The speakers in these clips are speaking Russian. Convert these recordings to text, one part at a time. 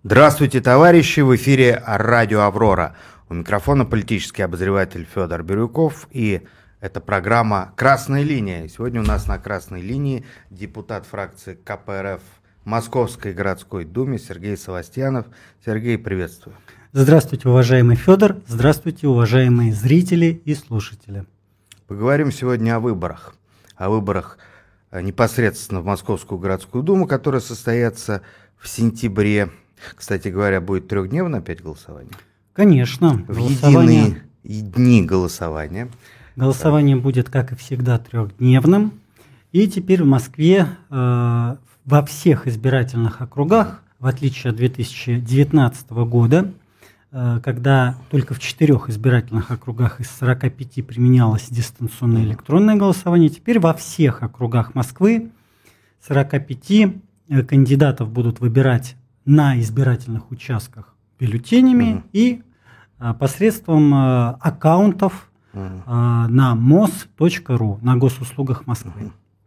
Здравствуйте, товарищи! В эфире радио «Аврора». У микрофона политический обозреватель Федор Бирюков. И это программа «Красная линия». Сегодня у нас на красной линии депутат фракции КПРФ Московской городской думе Сергей Савастьянов. Сергей, приветствую. Здравствуйте, уважаемый Федор. Здравствуйте, уважаемые зрители и слушатели. Поговорим сегодня о выборах. О выборах непосредственно в Московскую городскую думу, которые состоятся в сентябре. Кстати говоря, будет трехдневное опять голосование? Конечно. В единые дни голосования. Голосование будет, как и всегда, трехдневным. И теперь в Москве во всех избирательных округах, в отличие от 2019 года, когда только в 4 избирательных округах из 45 применялось дистанционное электронное голосование, теперь во всех округах Москвы 45 кандидатов будут выбирать на избирательных участках бюллетенями и посредством аккаунтов на mos.ru, на госуслугах Москвы.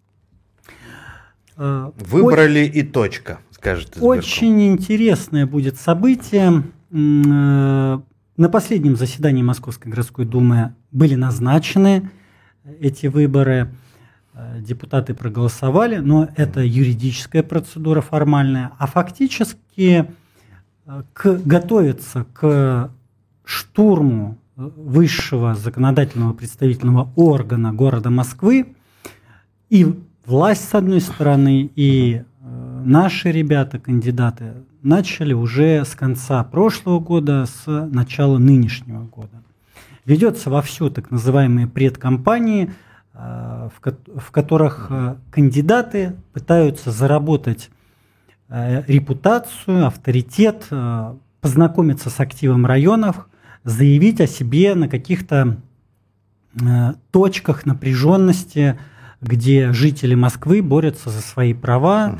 Выбрали и точка, скажет избирком. Очень интересное будет событие. На последнем заседании Московской городской думы были назначены эти выборы. Депутаты проголосовали, но это юридическая процедура формальная, а фактически готовится к штурму высшего законодательного представительного органа города Москвы и власть с одной стороны, и наши ребята, кандидаты, начали уже с конца прошлого года, с начала нынешнего года. Ведется вовсю так называемые предкампании, в которых кандидаты пытаются заработать репутацию, авторитет, познакомиться с активом районов, заявить о себе на каких-то точках напряженности, где жители Москвы борются за свои права,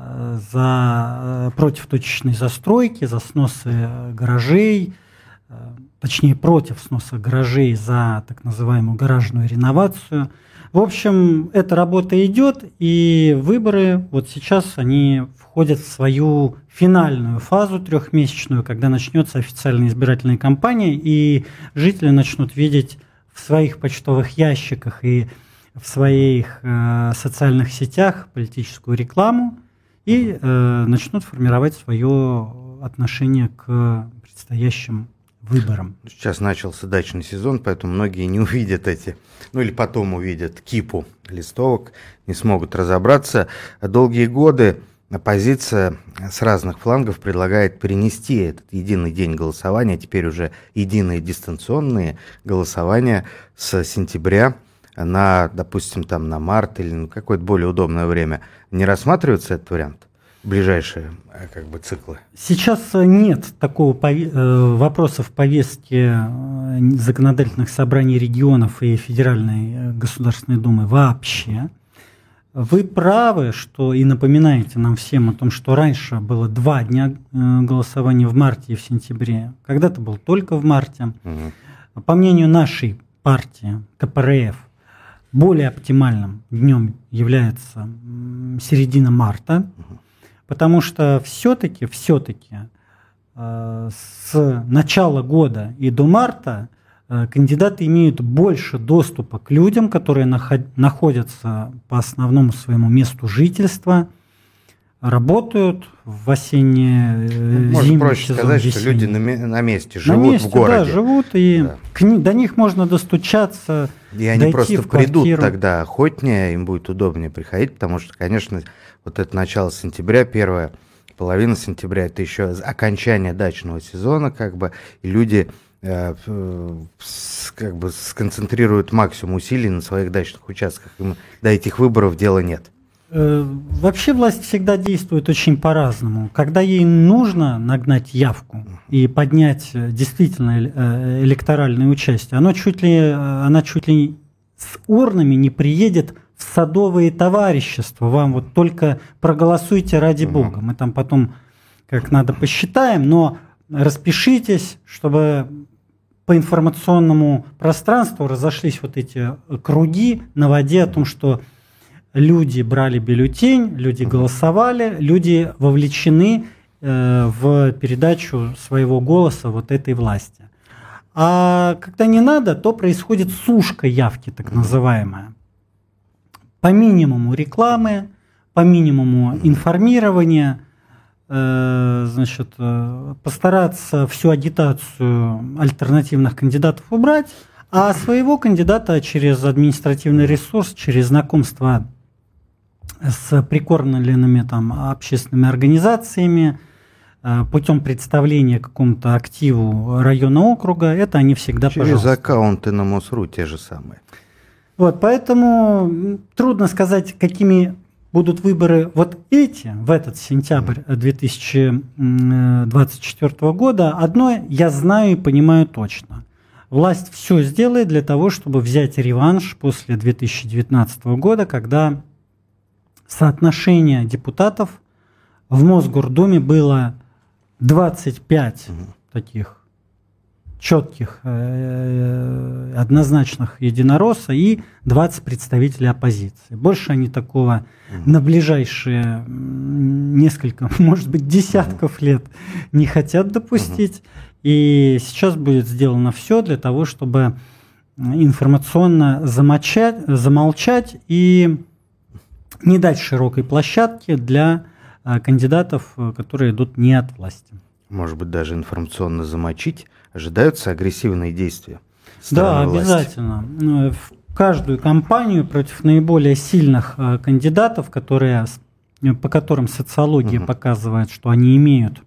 против точечной застройки, за сносы гаражей, точнее против сноса гаражей, за так называемую гаражную реновацию. В общем, эта работа идет, и выборы вот сейчас они входят в свою финальную фазу трехмесячную, когда начнется официальная избирательная кампания, и жители начнут видеть в своих почтовых ящиках и в своих социальных сетях политическую рекламу и начнут формировать свое отношение к предстоящим выборам. Сейчас начался дачный сезон, поэтому многие не увидят или потом увидят кипу листовок, не смогут разобраться. Долгие годы оппозиция с разных флангов предлагает перенести этот единый день голосования, теперь уже единые дистанционные голосования с сентября на, допустим, на март или на какое-то более удобное время. Не рассматривается этот вариант? Ближайшие циклы? Сейчас нет такого вопроса в повестке законодательных собраний регионов и Федеральной Государственной Думы вообще. Вы правы, что и напоминаете нам всем о том, что раньше было 2 дня голосования в марте и в сентябре. Когда-то был только в марте. По мнению нашей партии, КПРФ, более оптимальным днем является середина марта. Потому что все-таки с начала года и до марта кандидаты имеют больше доступа к людям, которые находятся по основному своему месту жительства, работают в осенне-зимний можно проще сезон, сказать, весенний. Что люди на месте живут в городе. Да, живут, и до них можно достучаться. И они просто придут тогда охотнее, им будет удобнее приходить, потому что, конечно, вот это начало сентября, первая половина сентября, это еще окончание дачного сезона, и люди сконцентрируют максимум усилий на своих дачных участках. Им до этих выборов дела нет. Вообще власть всегда действует очень по-разному. Когда ей нужно нагнать явку и поднять действительно электоральное участие, она чуть ли с урнами не приедет в садовые товарищества. Вам вот только проголосуйте ради Бога. Мы там потом как надо посчитаем, но распишитесь, чтобы по информационному пространству разошлись вот эти круги на воде о том, что люди брали бюллетень, люди голосовали, люди вовлечены, в передачу своего голоса вот этой власти. А когда не надо, то происходит сушка явки, так называемая. По минимуму рекламы, по минимуму информирования, значит, постараться всю агитацию альтернативных кандидатов убрать, а своего кандидата через административный ресурс, через знакомство с прикормленными там общественными организациями, путем представления какому-то активу района округа, это они всегда, через пожалуйста. аккаунты на МОСРУ те же самые. Вот, поэтому трудно сказать, какими будут выборы вот эти, в этот сентябрь 2024 года. Одно я знаю и понимаю точно. Власть все сделает для того, чтобы взять реванш после 2019 года, когда соотношение депутатов в Мосгордуме было 25 таких четких, однозначных единоросса и 20 представителей оппозиции. Больше они такого на ближайшие несколько, может быть, десятков лет не хотят допустить. И сейчас будет сделано все для того, чтобы информационно замолчать и не дать широкой площадки для кандидатов, которые идут не от власти. Может быть, даже информационно замочить. Ожидаются агрессивные действия? Да, обязательно. В каждую кампанию против наиболее сильных кандидатов, по которым социология показывает, что они имеют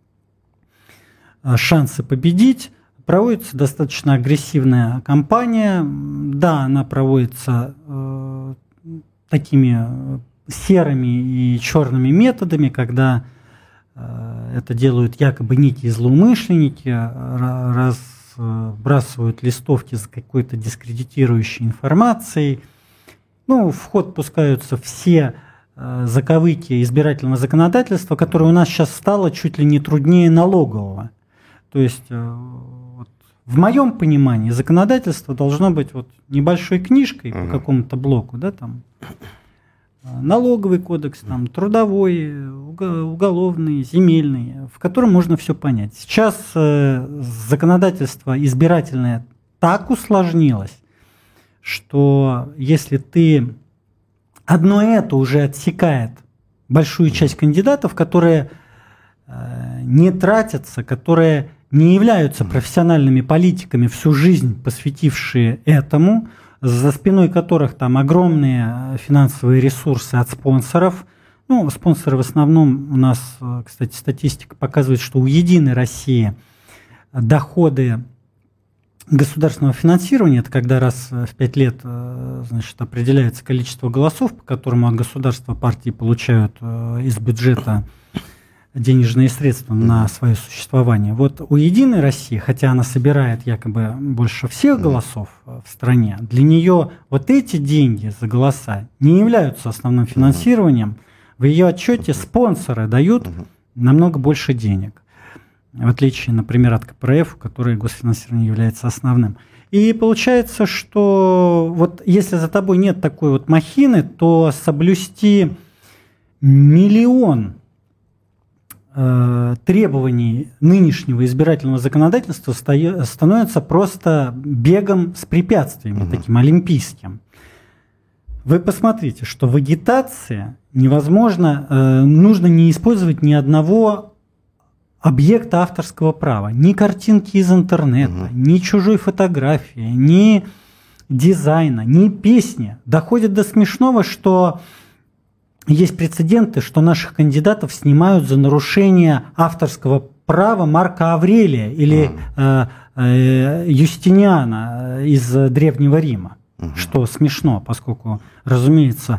шансы победить, проводится достаточно агрессивная кампания. Да, она проводится такими серыми и черными методами, когда это делают якобы некие злоумышленники, разбрасывают листовки с какой-то дискредитирующей информацией. В ход пускаются все заковыки избирательного законодательства, которое у нас сейчас стало чуть ли не труднее налогового. То есть, в моем понимании, законодательство должно быть небольшой книжкой по какому-то блоку, да, там, налоговый кодекс, там, трудовой, уголовный, земельный, в котором можно все понять. Сейчас законодательство избирательное так усложнилось, что если ты одно это уже отсекает большую часть кандидатов, которые не тратятся, которые не являются профессиональными политиками, всю жизнь посвятившие этому, за спиной которых там огромные финансовые ресурсы от спонсоров. Спонсоры в основном у нас, кстати, статистика показывает, что у «Единой России» доходы государственного финансирования, это когда раз в 5 лет, значит, определяется количество голосов, по которому от государства партии получают из бюджета денежные средства на свое существование. Вот у «Единой России», хотя она собирает якобы больше всех голосов в стране, для нее вот эти деньги за голоса не являются основным финансированием. В ее отчете спонсоры дают намного больше денег, в отличие, например, от КПРФ, у которой госфинансирование является основным. И получается, что вот если за тобой нет такой вот махины, то соблюсти миллион требований нынешнего избирательного законодательства становится просто бегом с препятствиями, таким олимпийским. Вы посмотрите, что в агитации невозможно, нужно не использовать ни одного объекта авторского права, ни картинки из интернета, ни чужой фотографии, ни дизайна, ни песни. Доходит до смешного, что есть прецеденты, что наших кандидатов снимают за нарушение авторского права Марка Аврелия или Юстиниана из Древнего Riма. Что смешно, поскольку, разумеется,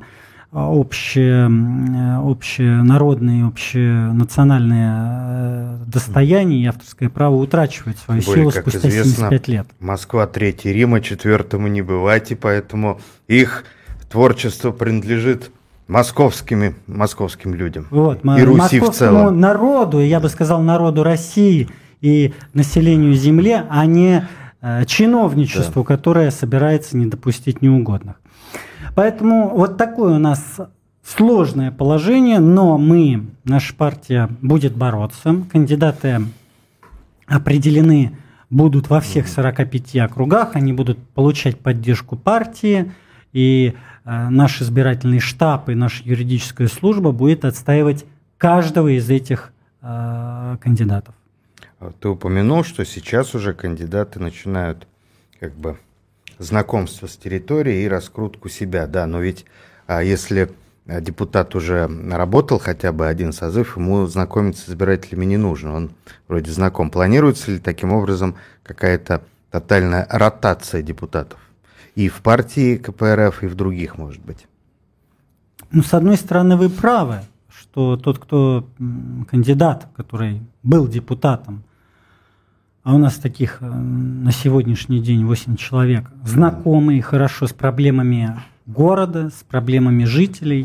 общенародные, общенациональные достояния и авторское право утрачивает свою силу спустя 75 лет. Москва, Третий Рим, а четвертому не бывать, и поэтому их творчество принадлежит московским людям. И Руси в целом. Народу, я бы сказал, народу России и населению Земли, а не чиновничеству, которое собирается не допустить неугодных. Поэтому вот такой у нас сложное положение, но наша партия будет бороться. Кандидаты определены будут во всех 45 округах, они будут получать поддержку партии, и наш избирательный штаб и наша юридическая служба будет отстаивать каждого из этих кандидатов. Ты упомянул, что сейчас уже кандидаты начинают знакомство с территорией и раскрутку себя, да, но ведь если депутат уже работал хотя бы один созыв, ему знакомиться с избирателями не нужно, он вроде знаком. Планируется ли таким образом какая-то тотальная ротация депутатов? И в партии КПРФ, и в других, может быть? Ну, с одной стороны, вы правы, что тот, кто кандидат, который был депутатом, а у нас таких на сегодняшний день 8 человек, знакомые хорошо с проблемами города, с проблемами жителей,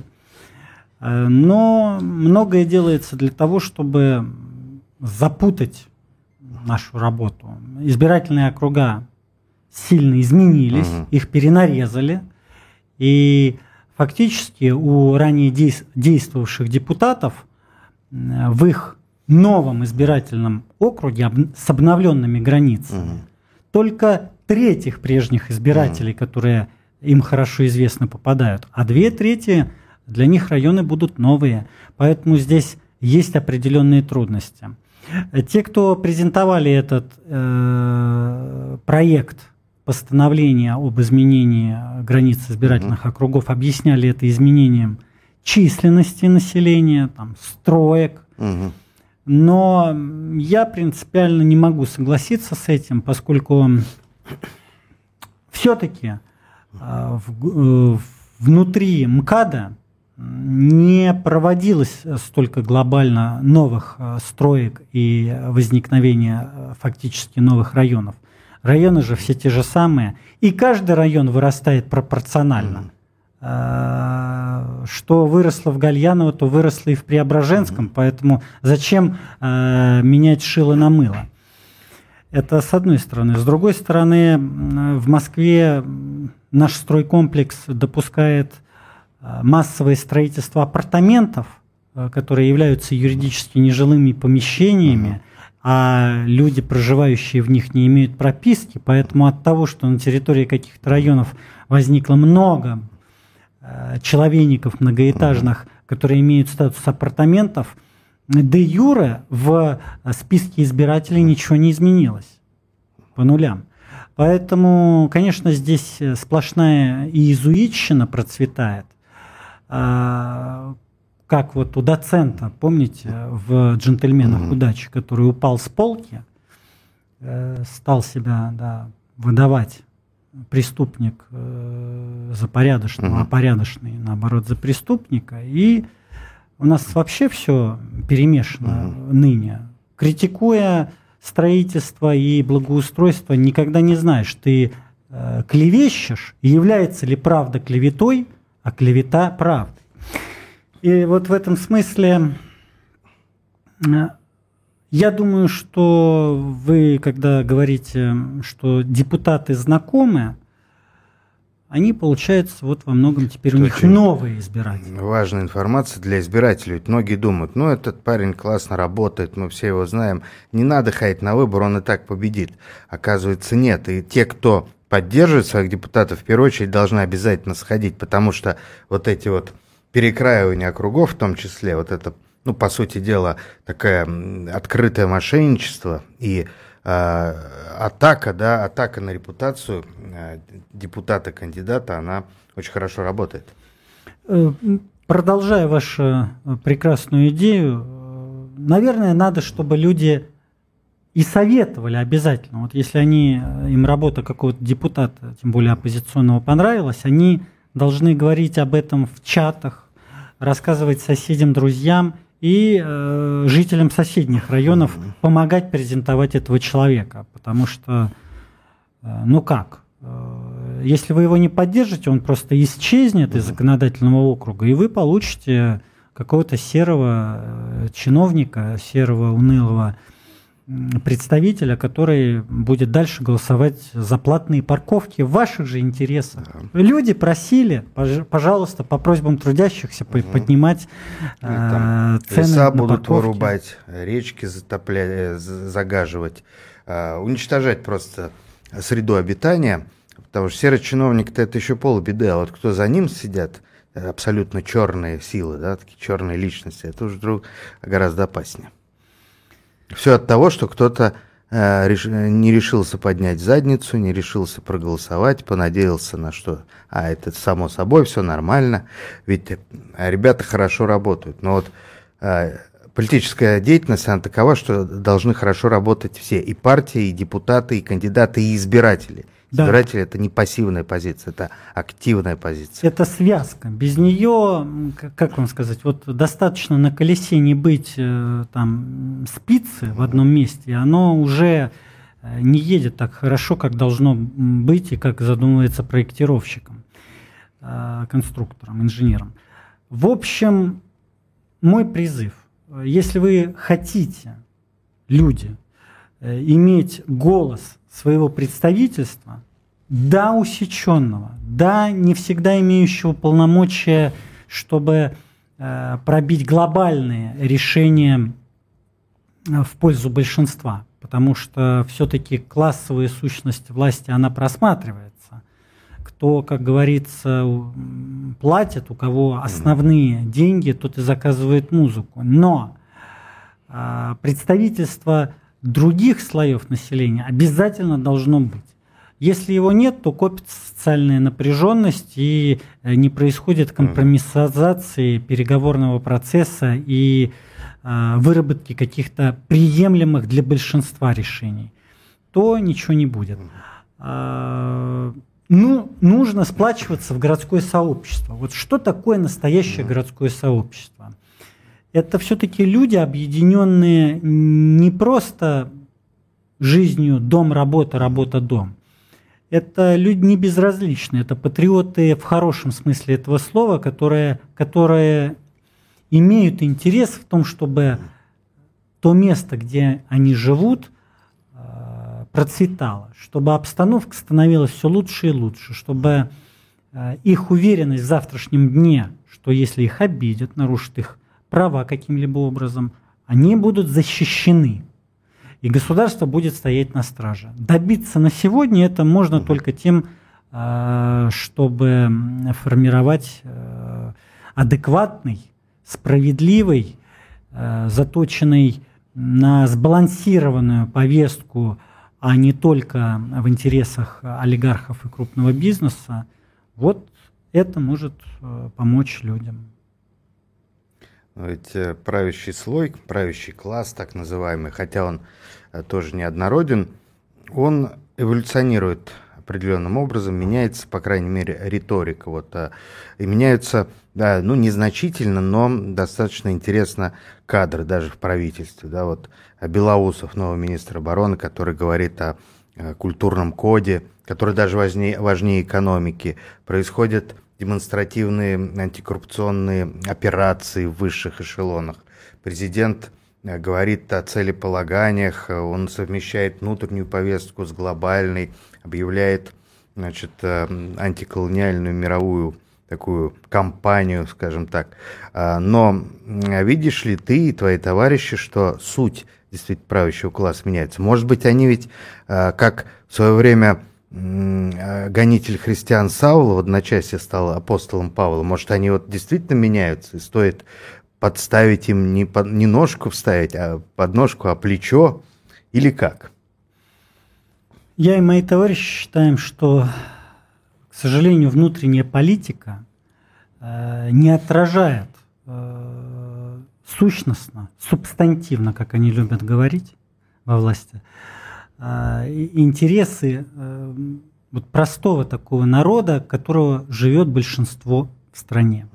но многое делается для того, чтобы запутать нашу работу. Избирательные округа сильно изменились, их перенарезали, и фактически у ранее действовавших депутатов в их новом избирательном округе с обновленными границами только треть их прежних избирателей, которые им хорошо известно, попадают, а 2/3 для них районы будут новые. Поэтому здесь есть определенные трудности. Те, кто презентовали этот проект постановления об изменении границ избирательных округов, объясняли это изменением численности населения, строек. Но я принципиально не могу согласиться с этим, поскольку все-таки внутри МКАДа не проводилось столько глобально новых строек и возникновения фактически новых районов. Районы же все те же самые, и каждый район вырастает пропорционально. Что выросло в Гальяново, то выросло и в Преображенском, поэтому зачем менять шило на мыло? Это с одной стороны. С другой стороны, в Москве наш стройкомплекс допускает массовое строительство апартаментов, которые являются юридически нежилыми помещениями, а люди, проживающие в них, не имеют прописки, поэтому от того, что на территории каких-то районов возникло много человейников многоэтажных, которые имеют статус апартаментов, де юре в списке избирателей ничего не изменилось по нулям. Поэтому, конечно, здесь сплошная иезуитщина процветает. Как вот у доцента, помните, в «Джентльменах удачи», который упал с полки, стал себя выдавать преступник за порядочного, а порядочный, наоборот, за преступника. И у нас вообще все перемешано ныне. Критикуя строительство и благоустройство, никогда не знаешь, ты клевещешь, и является ли правда клеветой, а клевета правдой. И вот в этом смысле я думаю, что вы, когда говорите, что депутаты знакомы, они, получается, вот во многом теперь у них новые избиратели. Важная информация для избирателей. Ведь многие думают, этот парень классно работает, мы все его знаем, не надо ходить на выбор, он и так победит. Оказывается, нет. И те, кто поддерживает своих депутатов, в первую очередь должны обязательно сходить, потому что вот эти вот перекраивания округов, в том числе, вот это, по сути дела, такое открытое мошенничество и атака на репутацию депутата-кандидата, она очень хорошо работает. Продолжая вашу прекрасную идею, наверное, надо, чтобы люди и советовали обязательно. Вот если им работа какого-то депутата, тем более оппозиционного, понравилась, они должны говорить об этом в чатах, рассказывать соседям, друзьям и жителям соседних районов, помогать презентовать этого человека. Потому что, если вы его не поддержите, он просто исчезнет из законодательного округа, и вы получите какого-то серого чиновника, серого, унылого представителя, который будет дальше голосовать за платные парковки в ваших же интересах. Да. Люди просили, пожалуйста, по просьбам трудящихся поднимать цены леса на будут парковки. вырубать, речки загаживать, уничтожать просто среду обитания, потому что серый чиновник-то это еще полбеды, а вот кто за ним сидят, абсолютно черные силы, да, такие черные личности, это уже вдруг гораздо опаснее. Все от того, что кто-то не решился поднять задницу, не решился проголосовать, понадеялся на что, это само собой, все нормально, ведь ребята хорошо работают. Но вот политическая деятельность, она такова, что должны хорошо работать все, и партии, и депутаты, и кандидаты, и избиратели. Да. Избиратели – это не пассивная позиция, это активная позиция. Это связка. Без нее, как вам сказать, вот достаточно на колесе не быть там спицы в одном месте, оно уже не едет так хорошо, как должно быть и как задумывается проектировщиком, конструктором, инженером. В общем, мой призыв. Если вы хотите, люди, иметь голос своего представительства, да, усеченного, да, не всегда имеющего полномочия, чтобы пробить глобальные решения в пользу большинства, потому что все-таки классовая сущность власти, она просматривается. Кто, как говорится, платит, у кого основные деньги, тот и заказывает музыку. Но представительство других слоев населения обязательно должно быть. Если его нет, то копится социальная напряженность и не происходит компромиссизации переговорного процесса и выработки каких-то приемлемых для большинства решений, то ничего не будет. Нужно сплачиваться в городское сообщество. Вот что такое настоящее городское сообщество? Это все-таки люди, объединенные не просто жизнью дом-работа, работа-дом. Это люди не безразличные, это патриоты в хорошем смысле этого слова, которые имеют интерес в том, чтобы то место, где они живут, процветало, чтобы обстановка становилась все лучше и лучше, чтобы их уверенность в завтрашнем дне, что если их обидят, нарушат их права каким-либо образом, они будут защищены. И государство будет стоять на страже. Добиться на сегодня это можно только тем, чтобы формировать адекватный, справедливый, заточенный на сбалансированную повестку, а не только в интересах олигархов и крупного бизнеса. Вот это может помочь людям. Ведь правящий слой, правящий класс, так называемый, хотя он тоже неоднороден, он эволюционирует определенным образом, меняется, по крайней мере, риторика. И меняются, да, незначительно, но достаточно интересно кадры даже в правительстве. Да, Белоусов, новый министр обороны, который говорит о культурном коде, который даже важнее экономики. Происходят демонстративные антикоррупционные операции в высших эшелонах. Президент говорит о целеполаганиях, он совмещает внутреннюю повестку с глобальной, объявляет, антиколониальную мировую такую кампанию, скажем так. Но видишь ли ты и твои товарищи, что суть действительно правящего класса меняется? Может быть, они ведь, как в свое время гонитель христиан Савл в одночасье стал апостолом Павла, может, они действительно меняются, и стоит подставить им не ножку вставить, а подножку, а плечо, или как? Я и мои товарищи считаем, что, к сожалению, внутренняя политика не отражает сущностно, субстантивно, как они любят говорить во власти, интересы простого такого народа, которого живет большинство в стране.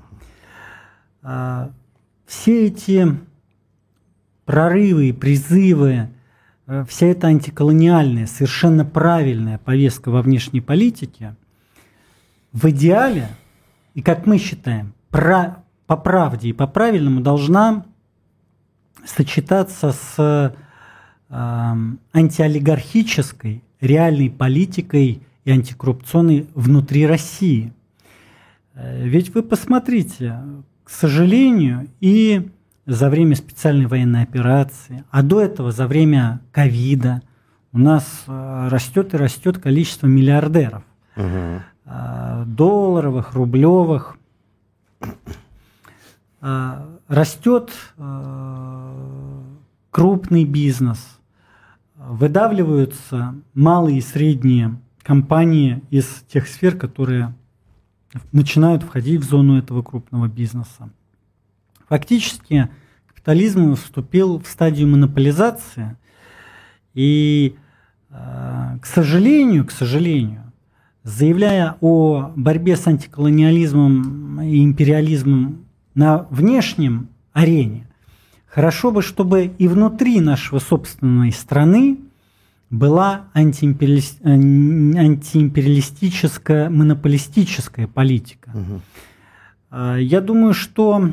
Все эти прорывы и призывы, вся эта антиколониальная, совершенно правильная повестка во внешней политике в идеале, и как мы считаем, по правде и по правильному должна сочетаться с антиолигархической, реальной политикой и антикоррупционной внутри России. Ведь вы посмотрите, к сожалению, и за время специальной военной операции, а до этого за время ковида у нас растет и растет количество миллиардеров. Долларовых, рублевых. Растет крупный бизнес. Выдавливаются малые и средние компании из тех сфер, которые начинают входить в зону этого крупного бизнеса. Фактически капитализм вступил в стадию монополизации, и, к сожалению, заявляя о борьбе с антиколониализмом и империализмом на внешнем арене, хорошо бы, чтобы и внутри нашей собственной страны была антиимпериалистическая, монополистическая политика. Я думаю, что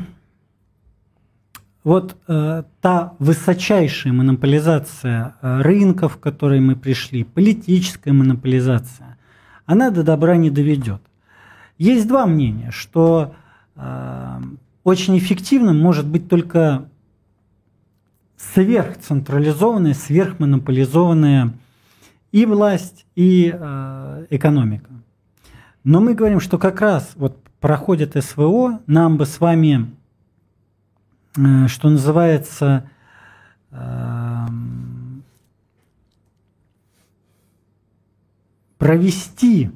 вот та высочайшая монополизация рынков, к которой мы пришли, политическая монополизация, она до добра не доведет. Есть два мнения, что очень эффективным может быть только сверхцентрализованная, сверхмонополизованная и власть, и экономика. Но мы говорим, что как раз вот проходит СВО, нам бы с вами, что называется, провести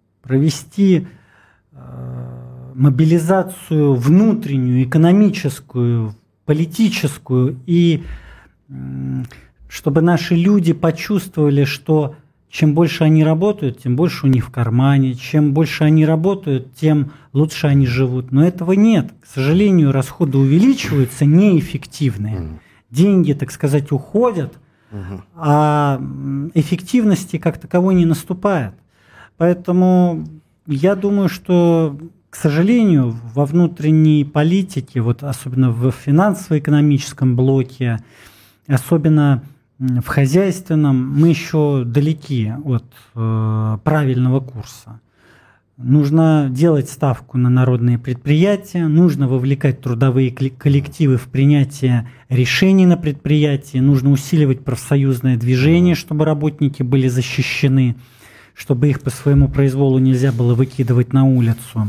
мобилизацию внутреннюю, экономическую, политическую, и чтобы наши люди почувствовали, что чем больше они работают, тем больше у них в кармане, чем больше они работают, тем лучше они живут. Но этого нет. К сожалению, расходы увеличиваются, неэффективные. Деньги, так сказать, уходят, а эффективности как таковой не наступает. Поэтому я думаю, что, к сожалению, во внутренней политике, вот особенно в финансово-экономическом блоке, особенно в хозяйственном, мы еще далеки от правильного курса. Нужно делать ставку на народные предприятия, нужно вовлекать трудовые коллективы в принятие решений на предприятии, нужно усиливать профсоюзное движение, чтобы работники были защищены, чтобы их по своему произволу нельзя было выкидывать на улицу.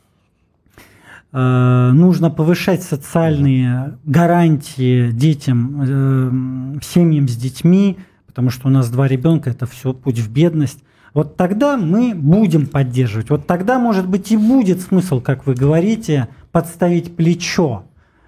Нужно повышать социальные гарантии детям, семьям с детьми, потому что у нас 2 ребенка, это все путь в бедность. Вот тогда мы будем поддерживать. Вот тогда, может быть, и будет смысл, как вы говорите, подставить плечо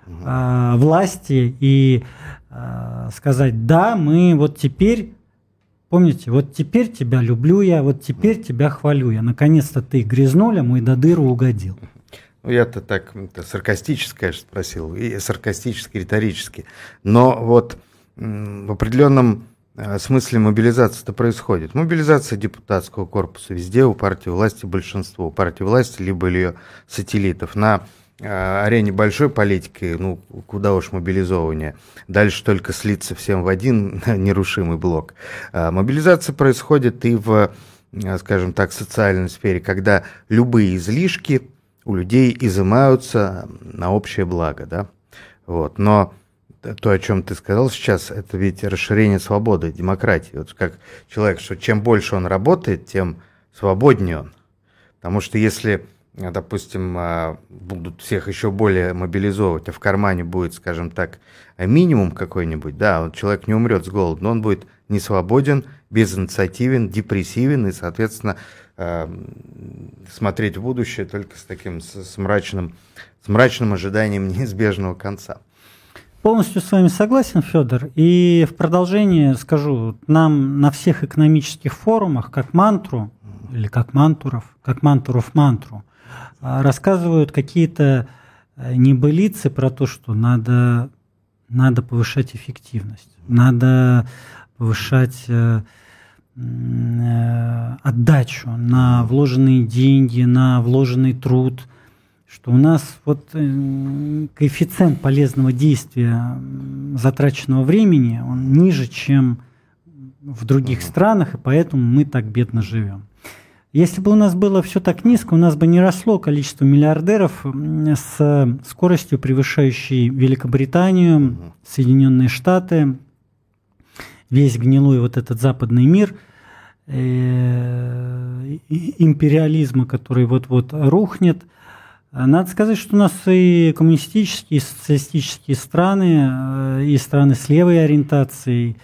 власти и сказать: да, мы вот теперь, помните, вот теперь тебя люблю я, вот теперь тебя хвалю я. Наконец-то ты грязнуля, мой до дыру угодил. Ну, я-то так саркастически, конечно, спросил, и саркастически, риторически. Но вот в определенном смысле мобилизация-то происходит. Мобилизация депутатского корпуса везде, у партии власти большинство, у партии власти либо ее сателлитов. На арене большой политики, ну, куда уж мобилизование. Дальше только слиться всем в один нерушимый блок. Мобилизация происходит и в, скажем так, социальной сфере, когда любые излишки у людей изымаются на общее благо, да, вот. Но то, о чем ты сказал сейчас, это ведь расширение свободы, демократии. Вот как человек, что чем больше он работает, тем свободнее он. Потому что если, допустим, будут всех еще более мобилизовывать, а в кармане будет, скажем так, минимум какой-нибудь, да, вот человек не умрет с голоду, но он будет не свободен, безинициативен, депрессивен и, соответственно, смотреть в будущее только с таким с мрачным ожиданием неизбежного конца. Полностью с вами согласен, Федор. И в продолжение скажу, нам на всех экономических форумах, как мантру, или как мантуров мантру, рассказывают какие-то небылицы про то, что надо повышать эффективность, надо повышать отдачу на вложенные деньги, на вложенный труд, что у нас вот коэффициент полезного действия затраченного времени, он ниже, чем в других странах, и поэтому мы так бедно живем. Если бы у нас было все так низко, у нас бы не росло количество миллиардеров с скоростью, превышающей Великобританию, Соединенные Штаты, весь гнилой вот этот западный мир, империализма, который вот-вот рухнет. Надо сказать, что у нас и коммунистические, и социалистические страны, и страны с левой ориентацией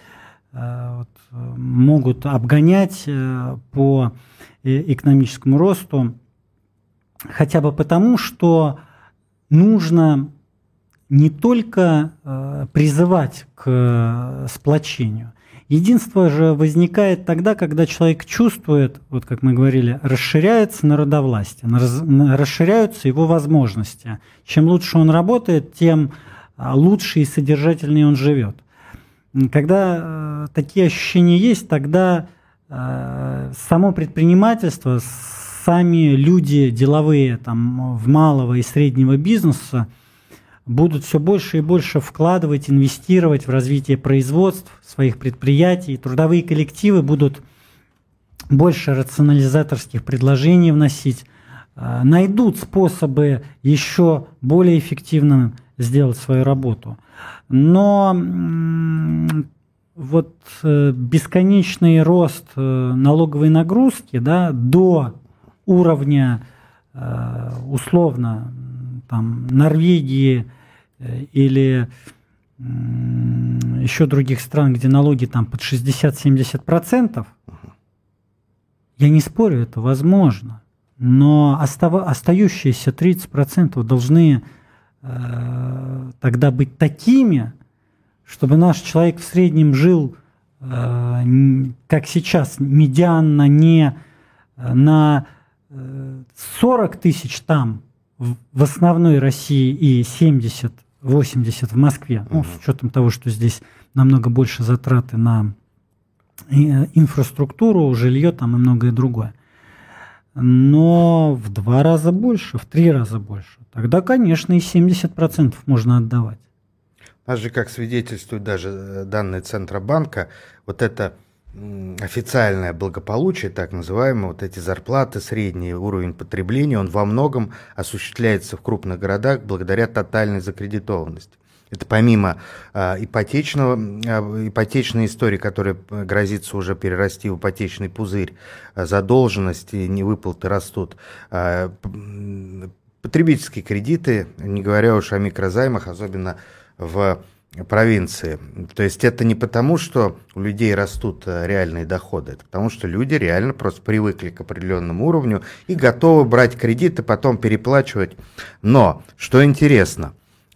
могут обгонять по экономическому росту, хотя бы потому, что нужно не только призывать к сплочению. Единство же возникает тогда, когда человек чувствует, вот как мы говорили, расширяется народовластие, расширяются его возможности. Чем лучше он работает, тем лучше и содержательнее он живет. Когда такие ощущения есть, тогда само предпринимательство, сами люди деловые там, в малого и среднего бизнеса будут все больше и больше вкладывать, инвестировать в развитие производств, своих предприятий. Трудовые коллективы будут больше рационализаторских предложений вносить, найдут способы еще более эффективно сделать свою работу. Но вот бесконечный рост налоговой нагрузки, да, до уровня условно там, Норвегии или еще других стран, где налоги там под 60-70%, я не спорю, это возможно, но остающиеся 30% должны тогда быть такими, чтобы наш человек в среднем жил, как сейчас, медианно не на 40 тысяч там, в основной России, и 70-80 в Москве, ну, с учетом того, что здесь намного больше затраты на инфраструктуру, жилье там и многое другое. Но в 2 раза больше, в 3 раза больше. Тогда, конечно, и 70% можно отдавать. У нас же, как свидетельствуют даже данные Центробанка, вот это официальное благополучие, так называемое, вот эти зарплаты, средний уровень потребления, он во многом осуществляется в крупных городах благодаря тотальной закредитованности. Это помимо ипотечной истории, которая грозится уже перерасти в ипотечный пузырь, задолженности, невыплаты растут, потребительские кредиты, не говоря уж о микрозаймах, особенно в провинции. То есть это не потому, что у людей растут реальные доходы, это потому, что люди реально просто привыкли к определенному уровню и готовы брать кредиты, потом переплачивать. Но, что интересно,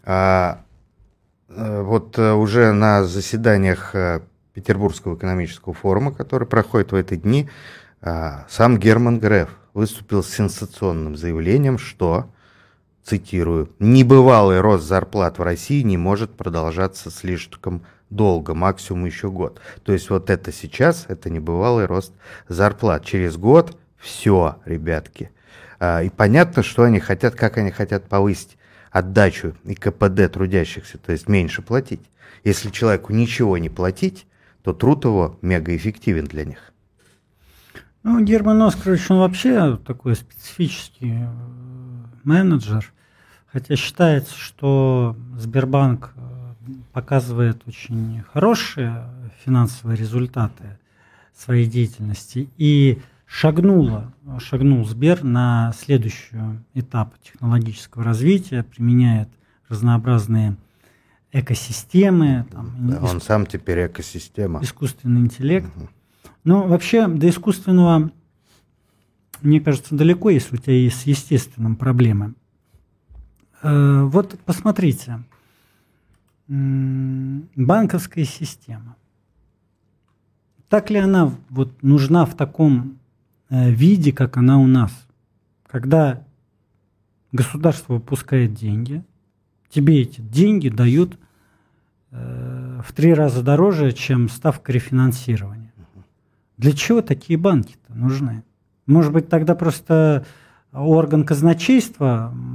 вот уже на заседаниях Петербургского экономического форума, который проходит в эти дни, сам Герман Греф выступил с сенсационным заявлением, что, цитирую, «небывалый рост зарплат в России не может продолжаться слишком долго, максимум еще год». То есть вот это сейчас, это небывалый рост зарплат. Через год все, ребятки. И понятно, что они хотят, как они хотят повысить отдачу и КПД трудящихся, то есть меньше платить. Если человеку ничего не платить, то труд его мегаэффективен для них. Ну, Герман Оскарович, он вообще такой специфический менеджер, хотя считается, что Сбербанк показывает очень хорошие финансовые результаты своей деятельности и шагнул Сбер на следующий этап технологического развития, применяет разнообразные экосистемы. Он сам теперь экосистема. Искусственный интеллект. Но вообще до искусственного, мне кажется, далеко, если у тебя есть с естественным проблемы. Вот посмотрите, банковская система. Так ли она вот нужна в таком виде, как она у нас? Когда государство выпускает деньги, тебе эти деньги дают в 3 раза дороже, чем ставка рефинансирования. Для чего такие банки-то нужны? Может быть, тогда просто орган казначейства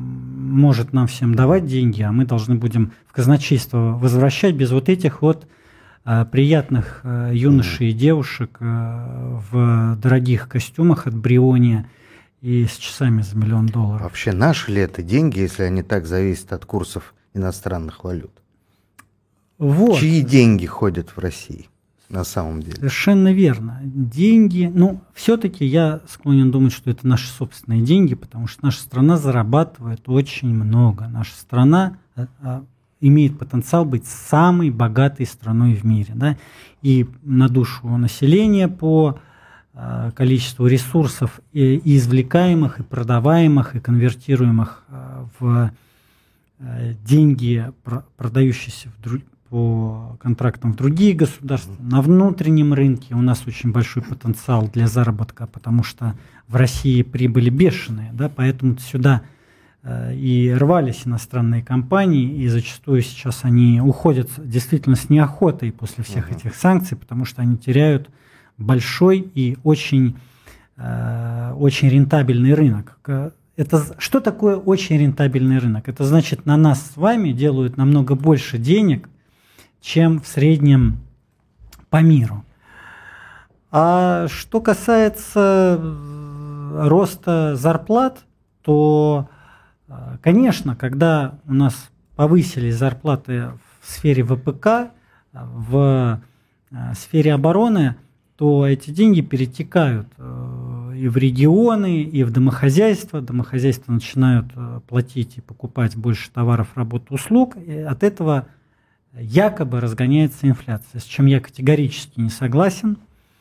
может нам всем давать деньги, а мы должны будем в казначейство возвращать без вот этих вот приятных юношей и девушек в дорогих костюмах от Бриони и с часами за $1 миллион. Вообще наши ли это деньги, если они так зависят от курсов иностранных валют? Вот. Чьи деньги ходят в России на самом деле? Совершенно верно. Деньги, все-таки я склонен думать, что это наши собственные деньги, потому что наша страна зарабатывает очень много. Наша страна имеет потенциал быть самой богатой страной в мире. Да? И на душу населения по количеству ресурсов и извлекаемых, и продаваемых, и конвертируемых в деньги, продающиеся по контрактам в другие государства. На внутреннем рынке у нас очень большой потенциал для заработка, потому что в России прибыли бешеные, да, поэтому сюда и рвались иностранные компании, и зачастую сейчас они уходят действительно с неохотой после всех этих санкций, потому что они теряют большой и очень рентабельный рынок. Что такое очень рентабельный рынок? Это значит, на нас с вами делают намного больше денег, чем в среднем по миру. А что касается роста зарплат, то, конечно, когда у нас повысились зарплаты в сфере ВПК, в сфере обороны, то эти деньги перетекают и в регионы, и в домохозяйства. Домохозяйства начинают платить и покупать больше товаров, работ, услуг. И от этого якобы разгоняется инфляция, с чем я категорически не согласен.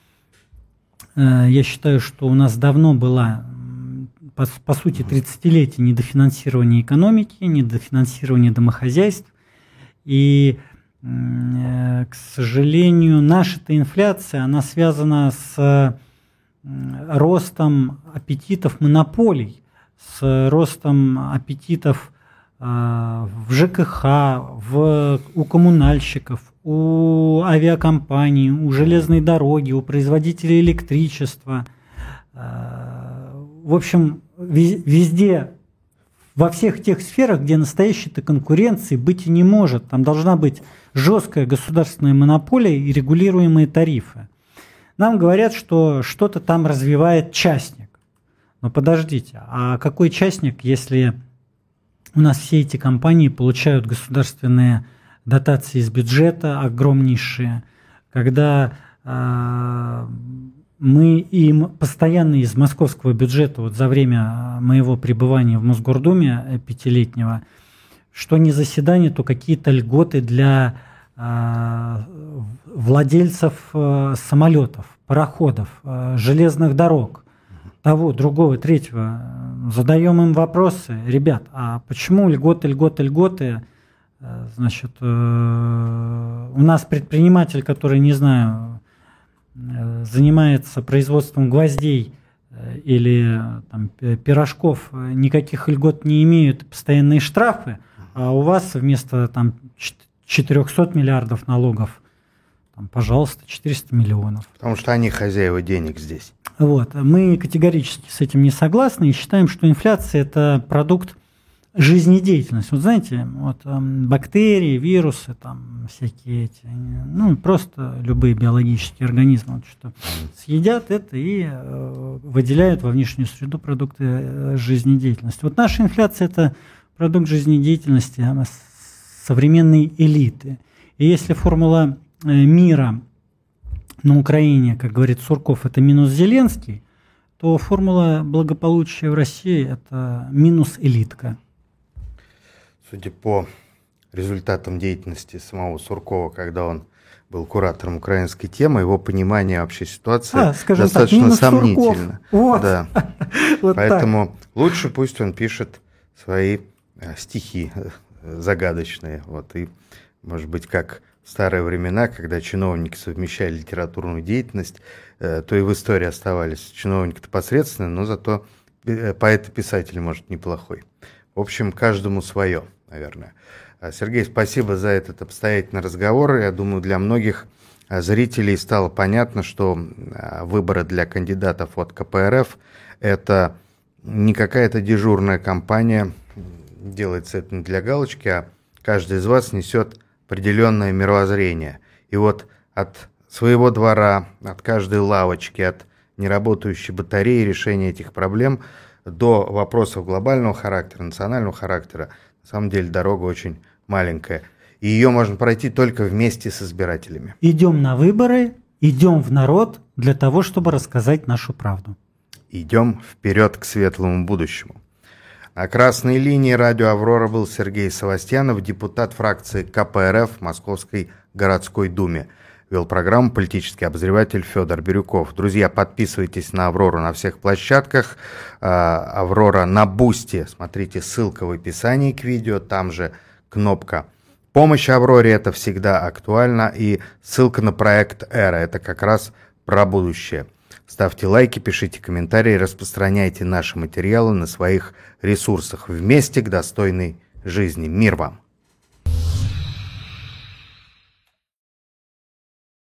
Я считаю, что у нас давно была, по сути, 30-летие недофинансирования экономики, недофинансирования домохозяйств. И, к сожалению, наша-то инфляция, она связана с ростом аппетитов монополий, с ростом аппетитов в ЖКХ, у коммунальщиков, у авиакомпаний, у железной дороги, у производителей электричества. В общем, везде, во всех тех сферах, где настоящей-то конкуренции быть и не может. Там должна быть жесткая государственная монополия и регулируемые тарифы. Нам говорят, что что-то там развивает частник. Но подождите, а какой частник, если у нас все эти компании получают государственные дотации из бюджета огромнейшие, когда мы им постоянно из московского бюджета, вот за время моего пребывания в Мосгордуме 5-летнего, что не заседание, то какие-то льготы для владельцев самолетов, пароходов, железных дорог, того, другого, третьего. Задаем им вопросы: ребят, а почему льготы? Значит, у нас предприниматель, который, не знаю, занимается производством гвоздей или там, пирожков, никаких льгот не имеют, постоянные штрафы, а у вас вместо там 400 миллиардов налогов, там, пожалуйста, 400 миллионов. Потому что они хозяева денег здесь. Вот. Мы категорически с этим не согласны и считаем, что инфляция – это продукт жизнедеятельности. Вот знаете, вот, бактерии, вирусы, там, всякие эти, просто любые биологические организмы, вот, что съедят это и выделяют во внешнюю среду продукты жизнедеятельности. Вот наша инфляция – это продукт жизнедеятельности современной элиты. И если формула мира на Украине, как говорит Сурков, это минус Зеленский, то формула благополучия в России – это минус элитка. Судя по результатам деятельности самого Суркова, когда он был куратором украинской темы, его понимание вообще ситуации достаточно сомнительно. Вот. Да. Вот поэтому так. Лучше пусть он пишет свои стихи загадочные. Вот. И, может быть, как в старые времена, когда чиновники совмещали литературную деятельность, то и в истории оставались чиновники-то посредственные, но зато поэт и писатель, может, неплохой. В общем, каждому свое, наверное. Сергей, спасибо за этот обстоятельный разговор. Я думаю, для многих зрителей стало понятно, что выборы для кандидатов от КПРФ – это не какая-то дежурная кампания, делается это не для галочки, а каждый из вас несет определенное мировоззрение. И вот от своего двора, от каждой лавочки, от неработающей батареи решения этих проблем до вопросов глобального характера, национального характера, на самом деле дорога очень маленькая. И ее можно пройти только вместе с избирателями. Идем на выборы, идем в народ для того, чтобы рассказать нашу правду. Идем вперед к светлому будущему. На красной линии радио «Аврора» был Сергей Савастьянов, депутат фракции КПРФ в Московской городской думе. Вел программу политический обозреватель Федор Бирюков. Друзья, подписывайтесь на «Аврору» на всех площадках. «Аврора» на Бусти. Смотрите, ссылка в описании к видео. Там же кнопка «Помощь Авроре». Это всегда актуально. И ссылка на проект «Эра». Это как раз про будущее. Ставьте лайки, пишите комментарии, распространяйте наши материалы на своих ресурсах. Вместе к достойной жизни. Мир вам!